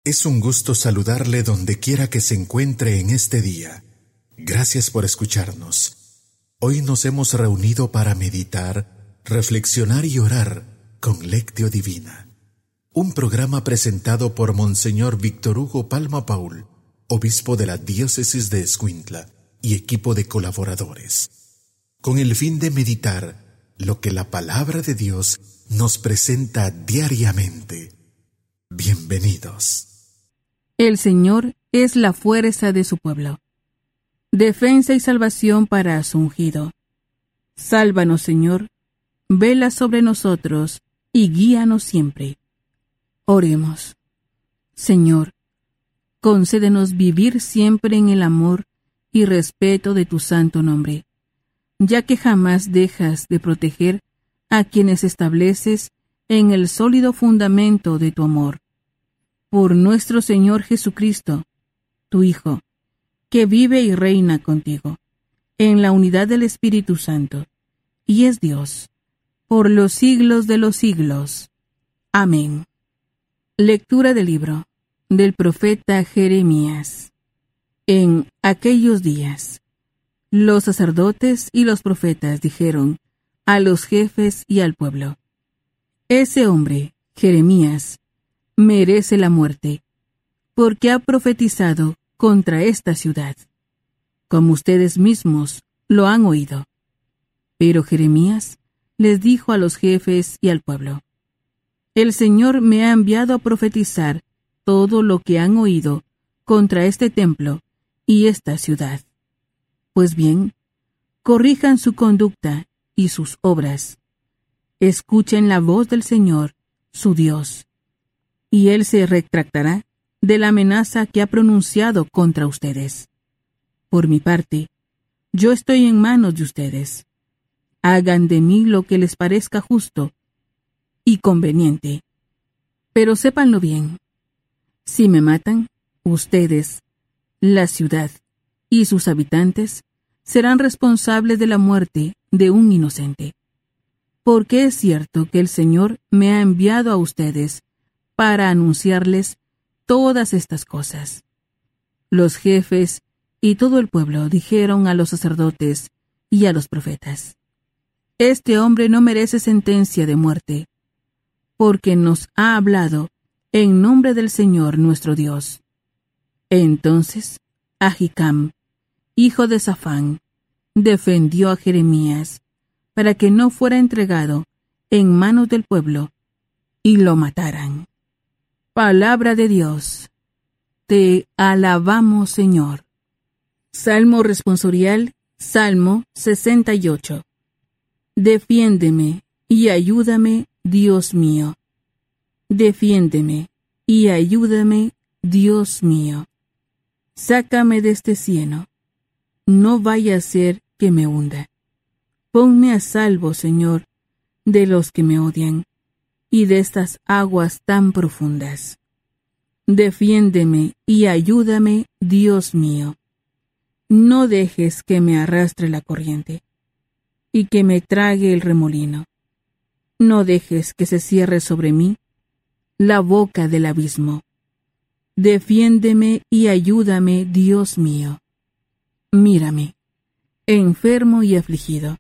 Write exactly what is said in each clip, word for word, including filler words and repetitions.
Es un gusto saludarle donde quiera que se encuentre en este día. Gracias por escucharnos. Hoy nos hemos reunido para meditar, reflexionar y orar con Lectio Divina. Un programa presentado por Monseñor Víctor Hugo Palma Paul, obispo de la diócesis de Escuintla, y equipo de colaboradores, con el fin de meditar lo que la palabra de Dios nos presenta diariamente. Bienvenidos. El Señor es la fuerza de su pueblo, defensa y salvación para su ungido. Sálvanos, Señor, vela sobre nosotros y guíanos siempre. Oremos. Señor, concédenos vivir siempre en el amor y respeto de tu santo nombre, ya que jamás dejas de proteger a quienes estableces en el sólido fundamento de tu amor. Por nuestro Señor Jesucristo, tu Hijo, que vive y reina contigo, en la unidad del Espíritu Santo, y es Dios, por los siglos de los siglos. Amén. Lectura del libro del profeta Jeremías. En aquellos días, los sacerdotes y los profetas dijeron a los jefes y al pueblo: Ese hombre, Jeremías, merece la muerte, porque ha profetizado contra esta ciudad, como ustedes mismos lo han oído. Pero Jeremías les dijo a los jefes y al pueblo: El Señor me ha enviado a profetizar todo lo que han oído contra este templo y esta ciudad. Pues bien, corrijan su conducta y sus obras. Escuchen la voz del Señor, su Dios, y Él se retractará de la amenaza que ha pronunciado contra ustedes. Por mi parte, yo estoy en manos de ustedes. Hagan de mí lo que les parezca justo y conveniente. Pero sépanlo bien. Si me matan, ustedes, la ciudad y sus habitantes serán responsables de la muerte de un inocente. Porque es cierto que el Señor me ha enviado a ustedes para anunciarles todas estas cosas. Los jefes y todo el pueblo dijeron a los sacerdotes y a los profetas: Este hombre no merece sentencia de muerte, porque nos ha hablado en nombre del Señor nuestro Dios. Entonces Ahicam, hijo de Safán, defendió a Jeremías para que no fuera entregado en manos del pueblo y lo mataran. Palabra de Dios. Te alabamos, Señor. Salmo responsorial, Salmo sesenta y ocho. Defiéndeme y ayúdame, Dios mío. Defiéndeme y ayúdame, Dios mío. Sácame de este cieno. No vaya a ser que me hunda. Ponme a salvo, Señor, de los que me odian y de estas aguas tan profundas. Defiéndeme y ayúdame, Dios mío. No dejes que me arrastre la corriente y que me trague el remolino. No dejes que se cierre sobre mí la boca del abismo. Defiéndeme y ayúdame, Dios mío. Mírame, enfermo y afligido.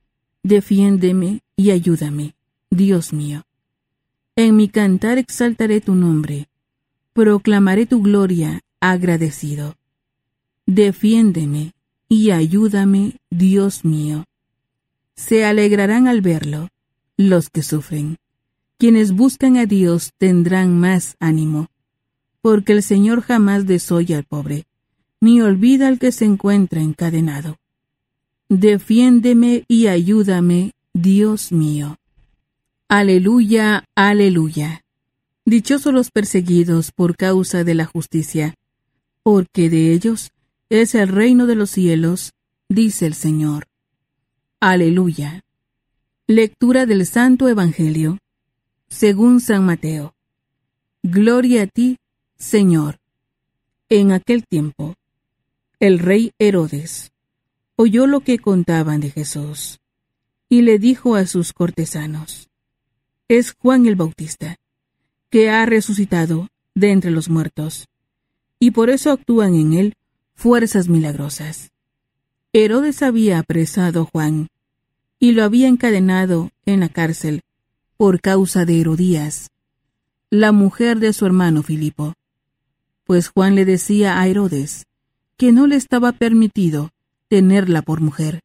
Defiéndeme y ayúdame, Dios mío. En mi cantar exaltaré tu nombre, proclamaré tu gloria agradecido. Defiéndeme y ayúdame, Dios mío. Se alegrarán al verlo los que sufren. Quienes buscan a Dios tendrán más ánimo, porque el Señor jamás desoye al pobre, ni olvida al que se encuentra encadenado. Defiéndeme y ayúdame, Dios mío. Aleluya, aleluya. Dichosos los perseguidos por causa de la justicia, porque de ellos es el reino de los cielos, dice el Señor. Aleluya. Lectura del Santo Evangelio según San Mateo. Gloria a ti, Señor. En aquel tiempo, el rey Herodes oyó lo que contaban de Jesús, y le dijo a sus cortesanos: Es Juan el Bautista, que ha resucitado de entre los muertos, y por eso actúan en él fuerzas milagrosas. Herodes había apresado a Juan, y lo había encadenado en la cárcel por causa de Herodías, la mujer de su hermano Filipo, pues Juan le decía a Herodes que no le estaba permitido tenerla por mujer,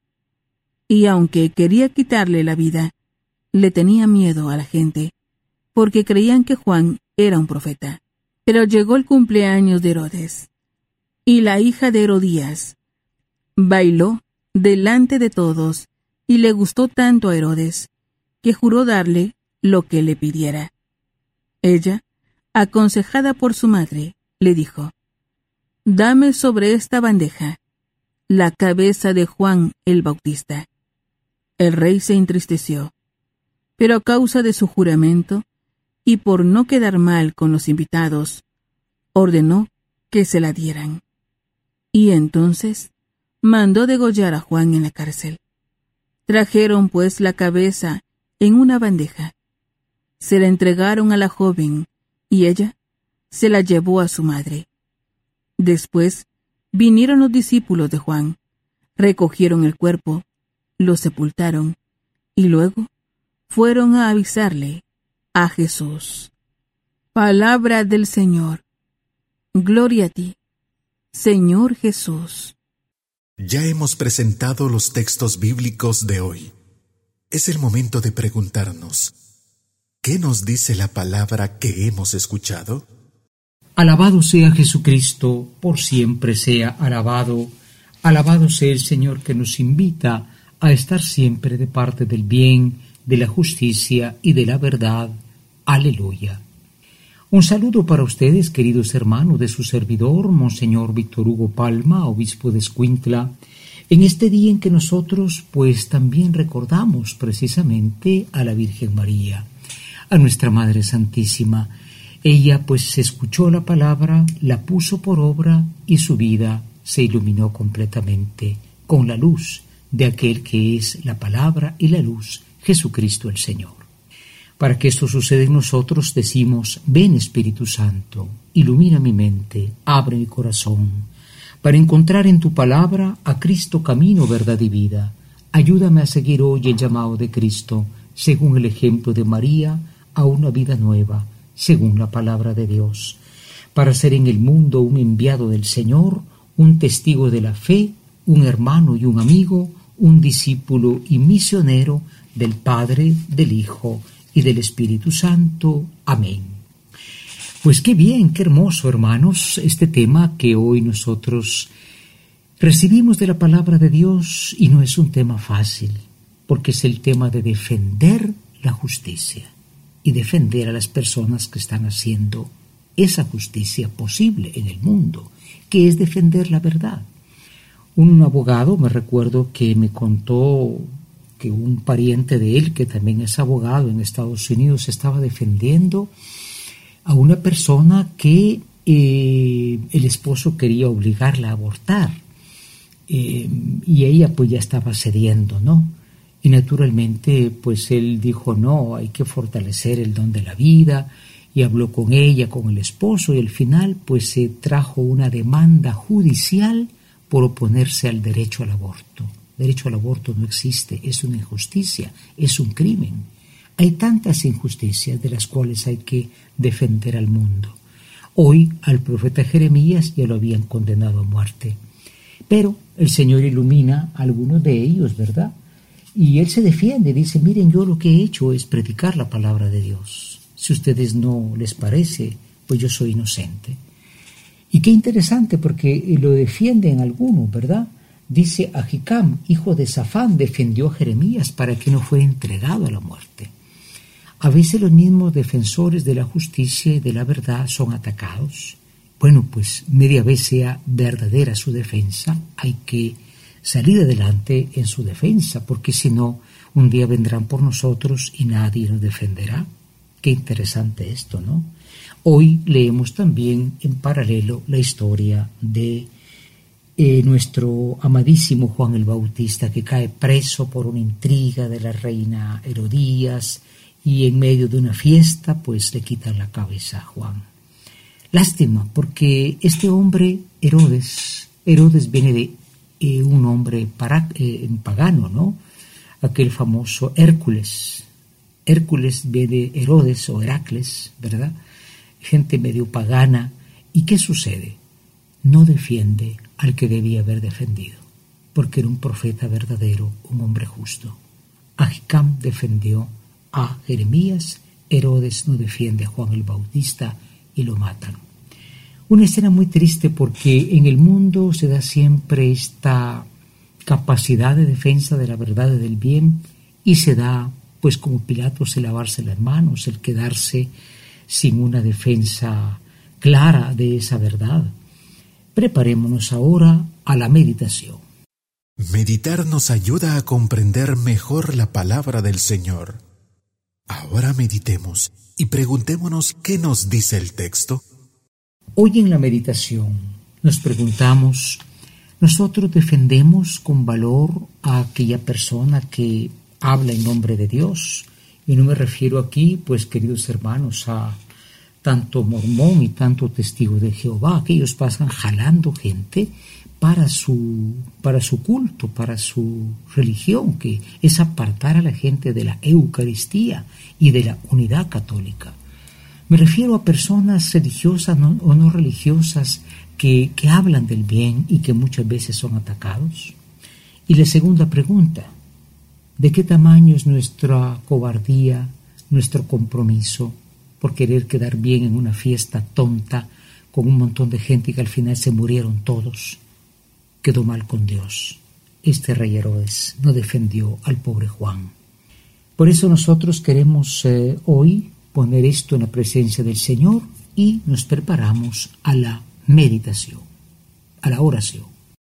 y aunque quería quitarle la vida, le tenía miedo a la gente, porque creían que Juan era un profeta. Pero llegó el cumpleaños de Herodes, y la hija de Herodías bailó delante de todos, y le gustó tanto a Herodes, que juró darle lo que le pidiera. Ella, aconsejada por su madre, le dijo: «Dame sobre esta bandeja la cabeza de Juan el Bautista». El rey se entristeció, pero a causa de su juramento, y por no quedar mal con los invitados, ordenó que se la dieran. Y entonces mandó degollar a Juan en la cárcel. Trajeron pues la cabeza en una bandeja. Se la entregaron a la joven, y ella se la llevó a su madre. Después vinieron los discípulos de Juan, recogieron el cuerpo, lo sepultaron, y luego fueron a avisarle a Jesús. Palabra del Señor. Gloria a ti, Señor Jesús. Ya hemos presentado los textos bíblicos de hoy. Es el momento de preguntarnos: ¿qué nos dice la palabra que hemos escuchado? Alabado sea Jesucristo, por siempre sea alabado. Alabado sea el Señor que nos invita a estar siempre de parte del bien, de la justicia y de la verdad. Aleluya. Un saludo para ustedes, queridos hermanos, de su servidor, Monseñor Víctor Hugo Palma, obispo de Escuintla, en este día en que nosotros pues también recordamos precisamente a la Virgen María, a nuestra Madre Santísima. Ella pues escuchó la palabra, la puso por obra y su vida se iluminó completamente con la luz de aquel que es la palabra y la luz, Jesucristo el Señor. Para que esto suceda en nosotros decimos: ven Espíritu Santo, ilumina mi mente, abre mi corazón, para encontrar en tu palabra a Cristo camino, verdad y vida. Ayúdame a seguir hoy el llamado de Cristo, según el ejemplo de María, a una vida nueva, según la palabra de Dios, para ser en el mundo un enviado del Señor, un testigo de la fe, un hermano y un amigo, un discípulo y misionero del Padre, del Hijo y del Espíritu Santo. Amén. Pues qué bien, qué hermoso, hermanos, este tema que hoy nosotros recibimos de la palabra de Dios, y no es un tema fácil, porque es el tema de defender la justicia y defender a las personas que están haciendo esa justicia posible en el mundo, que es defender la verdad. Un abogado, me recuerdo que me contó que un pariente de él, que también es abogado en Estados Unidos, estaba defendiendo a una persona que eh, el esposo quería obligarla a abortar, eh, y ella pues ya estaba cediendo, ¿no? Y naturalmente pues él dijo: no, hay que fortalecer el don de la vida, y habló con ella, con el esposo, y al final pues se trajo una demanda judicial por oponerse al derecho al aborto. Derecho al aborto no existe, es una injusticia, es un crimen. Hay tantas injusticias de las cuales hay que defender al mundo. Hoy al profeta Jeremías ya lo habían condenado a muerte, pero el Señor ilumina a algunos de ellos, ¿verdad? Y él se defiende, dice: miren, yo lo que he hecho es predicar la palabra de Dios. Si a ustedes no les parece, pues yo soy inocente. Y qué interesante, porque lo defienden algunos, ¿verdad? Dice: Ahicam, hijo de Safán, defendió a Jeremías para que no fuera entregado a la muerte. A veces los mismos defensores de la justicia y de la verdad son atacados. Bueno, pues media vez sea verdadera su defensa, hay que salir adelante en su defensa, porque si no, un día vendrán por nosotros y nadie nos defenderá. Qué interesante esto, ¿no? Hoy leemos también en paralelo la historia de eh, nuestro amadísimo Juan el Bautista, que cae preso por una intriga de la reina Herodías, y en medio de una fiesta pues le quitan la cabeza a Juan. Lástima, porque este hombre, Herodes, Herodes viene de eh, un nombre para, eh, pagano, ¿no? Aquel famoso Hércules. Hércules viene de Herodes o Heracles, ¿verdad? Gente medio pagana. ¿Y qué sucede? No defiende al que debía haber defendido, porque era un profeta verdadero, un hombre justo. Ahicam defendió a Jeremías, Herodes no defiende a Juan el Bautista y lo matan. Una escena muy triste porque en el mundo se da siempre esta capacidad de defensa de la verdad y del bien y se da, pues como Pilatos, el lavarse las manos, el quedarse sin una defensa clara de esa verdad. Preparémonos ahora a la meditación. Meditar nos ayuda a comprender mejor la palabra del Señor. Ahora meditemos y preguntémonos qué nos dice el texto. Hoy en la meditación nos preguntamos, ¿nosotros defendemos con valor a aquella persona que habla en nombre de Dios? Y no me refiero aquí, pues queridos hermanos, a tanto mormón y tanto testigo de Jehová, que ellos pasan jalando gente para su, para su culto, para su religión, que es apartar a la gente de la Eucaristía y de la unidad católica. Me refiero a personas religiosas no, o no religiosas que, que hablan del bien y que muchas veces son atacados. Y la segunda pregunta, ¿de qué tamaño es nuestra cobardía, nuestro compromiso por querer quedar bien en una fiesta tonta con un montón de gente que al final se murieron todos? Quedó mal con Dios. Este rey Herodes no defendió al pobre Juan. Por eso nosotros queremos eh, hoy poner esto en la presencia del Señor y nos preparamos a la meditación, a la oración.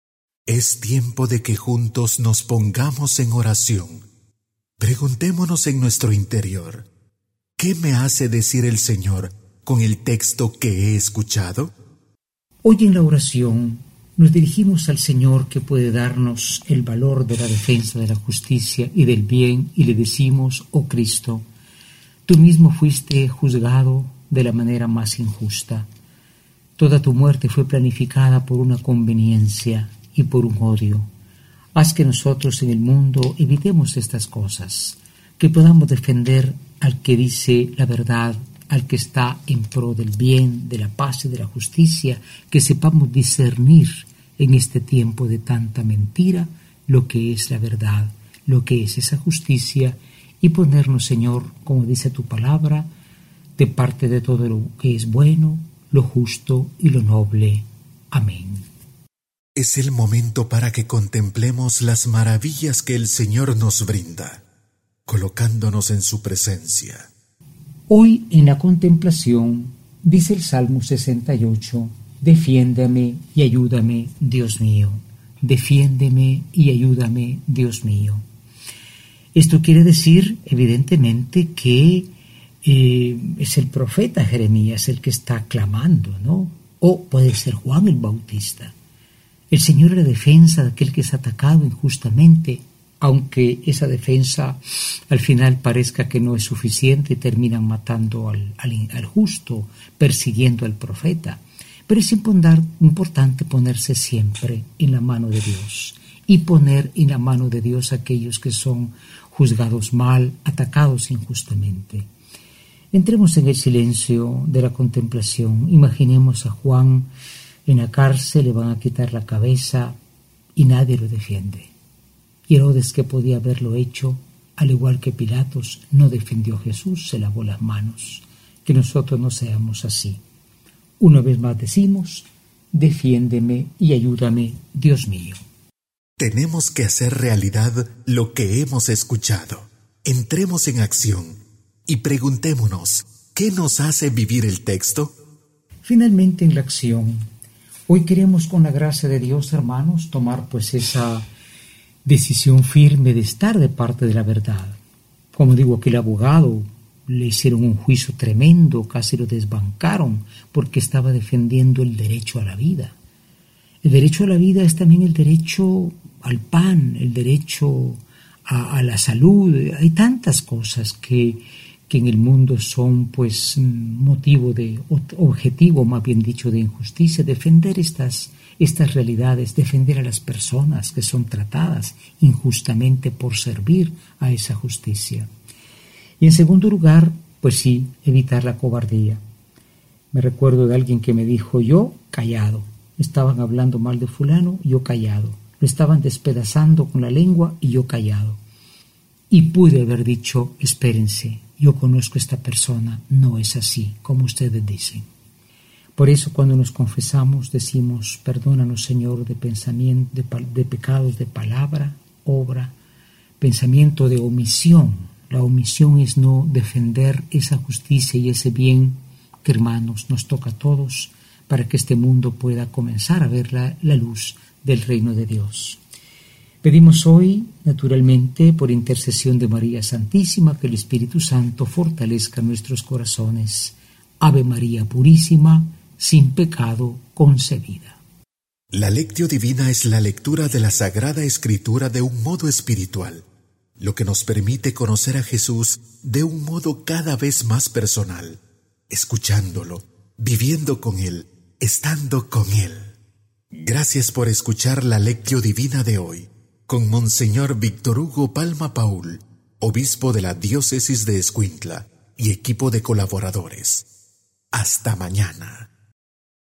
Es tiempo de que juntos nos pongamos en oración. Preguntémonos en nuestro interior, ¿qué me hace decir el Señor con el texto que he escuchado? Hoy en la oración nos dirigimos al Señor que puede darnos el valor de la defensa de la justicia y del bien y le decimos, oh Cristo, tú mismo fuiste juzgado de la manera más injusta. Toda tu muerte fue planificada por una conveniencia y por un odio. Haz que nosotros en el mundo evitemos estas cosas, que podamos defender al que dice la verdad, al que está en pro del bien, de la paz y de la justicia, que sepamos discernir en este tiempo de tanta mentira lo que es la verdad, lo que es esa justicia, y ponernos, Señor, como dice tu palabra, de parte de todo lo que es bueno, lo justo y lo noble. Amén. Es el momento para que contemplemos las maravillas que el Señor nos brinda, colocándonos en su presencia. Hoy en la contemplación, dice el Salmo sesenta y ocho, defiéndeme y ayúdame, Dios mío. Defiéndeme y ayúdame, Dios mío. Esto quiere decir, evidentemente, que eh, es el profeta Jeremías el que está clamando, ¿no? O puede ser Juan el Bautista. El Señor es la defensa de aquel que es atacado injustamente, aunque esa defensa al final parezca que no es suficiente y terminan matando al, al, al justo, persiguiendo al profeta. Pero es importante ponerse siempre en la mano de Dios y poner en la mano de Dios a aquellos que son juzgados mal, atacados injustamente. Entremos en el silencio de la contemplación. Imaginemos a Juan en la cárcel, le van a quitar la cabeza y nadie lo defiende. Y Herodes, que podía haberlo hecho, al igual que Pilatos, no defendió a Jesús, se lavó las manos. Que nosotros no seamos así. Una vez más decimos, defiéndeme y ayúdame, Dios mío. Tenemos que hacer realidad lo que hemos escuchado. Entremos en acción y preguntémonos, ¿qué nos hace vivir el texto? Finalmente en la acción, hoy queremos con la gracia de Dios, hermanos, tomar pues esa decisión firme de estar de parte de la verdad. Como digo, aquel abogado le hicieron un juicio tremendo, casi lo desbancaron porque estaba defendiendo el derecho a la vida. El derecho a la vida es también el derecho al pan, el derecho a, a la salud. Hay tantas cosas que, que en el mundo son pues motivo de, objetivo más bien dicho, de injusticia, defender estas, estas realidades, defender a las personas que son tratadas injustamente por servir a esa justicia. Y en segundo lugar, pues sí, evitar la cobardía. Me recuerdo de alguien que me dijo, yo callado, estaban hablando mal de fulano, yo callado, lo estaban despedazando con la lengua y yo callado. Y pude haber dicho, espérense, yo conozco a esta persona, no es así, como ustedes dicen. Por eso cuando nos confesamos decimos, perdónanos Señor de pensamiento, de, de pecados de palabra, obra, pensamiento de omisión. La omisión es no defender esa justicia y ese bien que, hermanos, nos toca a todos para que este mundo pueda comenzar a ver la, la luz del reino de Dios. Pedimos hoy, naturalmente, por intercesión de María Santísima, que el Espíritu Santo fortalezca nuestros corazones. Ave María Purísima, sin pecado concebida. La Lectio Divina es la lectura de la Sagrada Escritura de un modo espiritual, lo que nos permite conocer a Jesús de un modo cada vez más personal, escuchándolo, viviendo con Él, estando con Él. Gracias por escuchar la Lectio Divina de hoy, con Monseñor Víctor Hugo Palma Paul, obispo de la Diócesis de Escuintla y equipo de colaboradores. Hasta mañana.